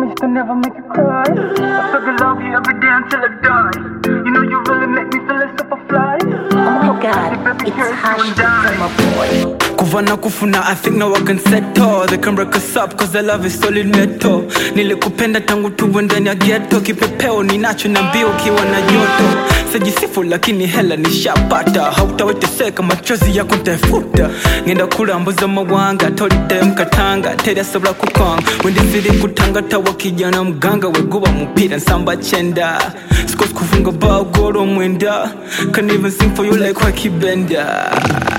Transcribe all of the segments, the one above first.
Promise to never make you cry. I swear to love you every day until I die. You know you really make me feel like Superfly. Oh my God, it's Hash from a boy. Kuvana kufuna, I think now I can settle. They can break us up cause the love is solid metal. Nilikupenda tangu tuwe ndani ya ghetto. Kipepeo ninacho na mbio kiwa na joto. Sajisifu lakini hela nishapata. Hautaweteseka machozi yako nitaifuta. Ngenda kurambuza mawanga, tolite mkatanga. Teria sabra kukwanga, wende ziri kutanga. Tawa kijana mganga, weguwa mpira nsamba chenda. Skos kufunga bao goro mwenda. Can't even sing for you like Waki Bender.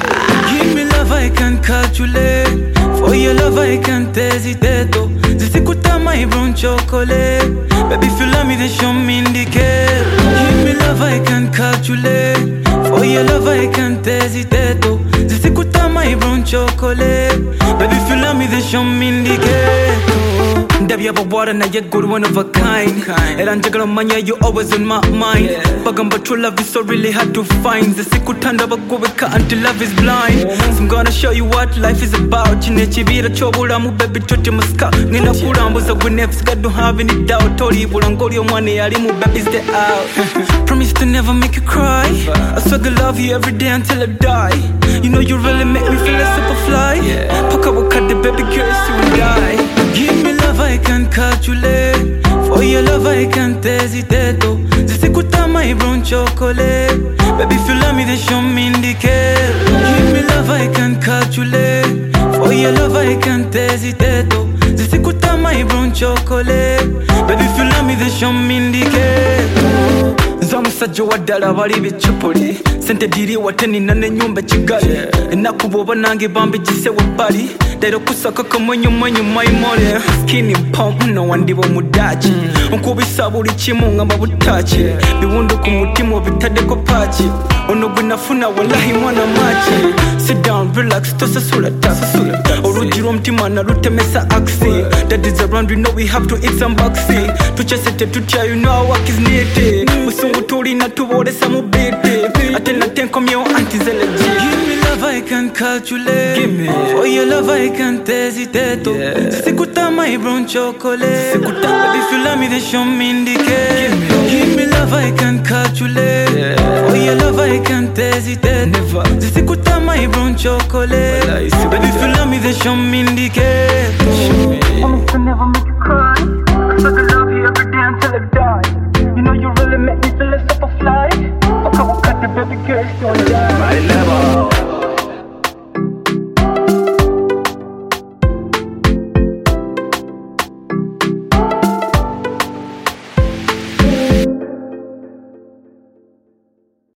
Give me love I can't calculate. For your love I can't hesitate. Zisikuta my brown chocolate. Baby if you love me then show me indicate. Give me love I can't calculate. For your love I can't hesitate. Zisikuta my brown chocolate. Baby if you love me then show me indicate. Ndabya water na yet good one of a kind. Eranjagala manya you always on my mind. Bagamba true love is so really hard to find. Zisikutanda bagobeka until love is blind. So I'm gonna show you what life is about. Chinechibira chobula mu baby tote muska. Ngena kurambuza gwenefs God don't have any doubt. Tori bulangoli omwane yali mu baby stay out. Promise to never make you cry. I swear to love you every day until I die. You know you really make me feel like Superfly. Paka wakade baby girl so you die. Give me love I can't calculate. For your love I can't hesitate. Zisikuta my brown chocolate. Baby if you love me then show me indicate. Give me love I can't calculate. For your love I can't hesitate. Zisikuta my brown chocolate. Baby if you love me then show me indicate. Zamusajja waddala bali bichupuli. Sente diri wateni nane nyumba Kigali. Nakuboba nange bambi jise wabali. Dairo kusaka kamonyo mwenyo maimole. Skinny pump no wandibo mudachi. Nkubisa buli kimu ngamba butachi. Biwundu ku mutima bitadeko pachi. Ono gwinafuna wallahi mwana machi. Sit down, relax, tosa sula taxi. Orujiro mtima na rutemesa axi. That is around, we know we have to eat some boxy. Tuchesete tutia, you know our work is needed. Musungu turi na tuboresa mubiti. Atena tenko mio antizele G. Give me love I can't calculate. Give me. For your love I can't hesitate. Zisikuta my brown chocolate. Baby if you love me then show me indicate. Give me love I can't calculate. For your love I can't hesitate. Never. Zisikuta my brown chocolate. Baby if you love me then show me indicate. Promise to never make